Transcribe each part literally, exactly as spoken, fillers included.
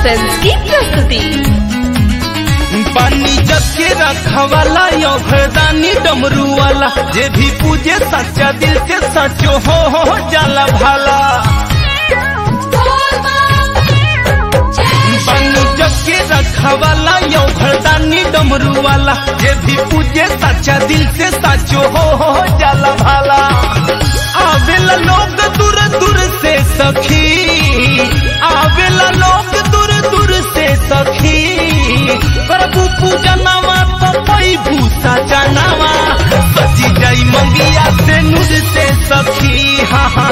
Films की प्रस्तुति। पानी जग के रखवाला यो घरदानी डमरू वाला, जे भी पूजे सच्चा दिल से सचो हो हो जाला भाला। पानी जग के रखवाला यो घरदानी डमरू वाला, जे भी पूजे सच्चा दिल से सचो हो हो जाला भाला। आवेला लोग दूर दूर से सखी, आवेला लोग दूर दूर से सखी, प्रभु पूजनवा तो पई भूसा जानवा, सजी जाई मंगिया से नूर से सखी। हाँ हाँ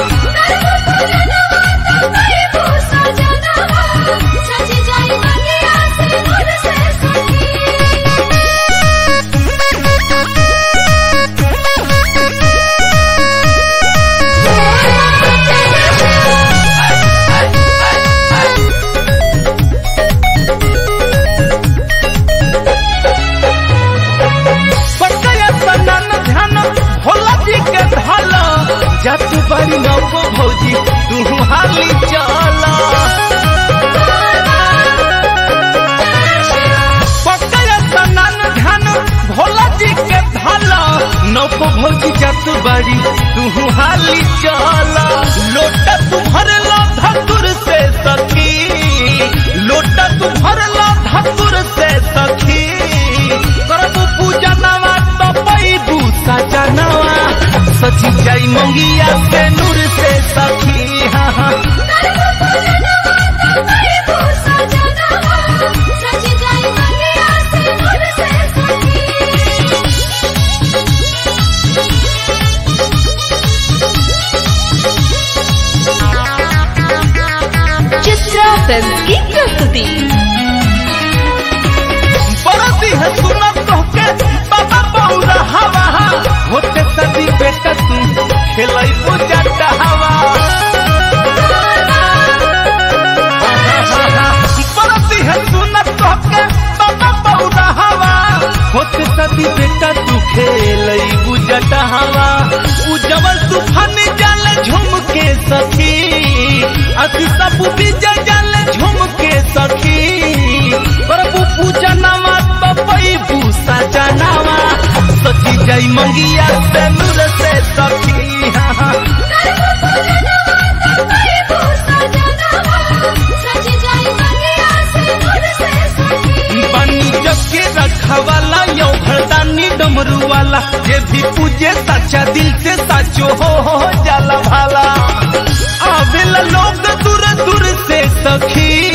जत बड़ी नौको भौजी तू हाली चला, पकड़ सनन धन भोला जी के धाला। नौको भौजी जत बड़ी तू हाली चला, लोटा तू भरला धतुर से सखी, लोटा तू भरला धतुर से सखी, प्रभु पूजनवा तो पई दूसा जानवा, सची जाई मंगिया से नूर से सखी। हाँ हाँ चित्रा फिल्म्स की प्रस्तुति। बरती है सुनत कहके बाबा बहुरा हवा, होते सदी बेटा तू खेलाई पूजा हवा। बरती है सुनत कहके बाबा बहुरा हवा, होते सदी बेटा तू खेलाई पूजा हवा। उजवल तूफान जाले झूम के सखी, अति सब विजय जाले झूम के सखी, प्रभु पूजनवा तो पई भूसा जानवा, सची जाई मंगिया से नूर से सखी। हाँ हाँ पानी जग के रखवाला यो घरदानी डमरू वाला, जे भी पूजे सच्चा दिल से सचो हो हो जाला भाला। आवेला लोग दूर दूर से सखी,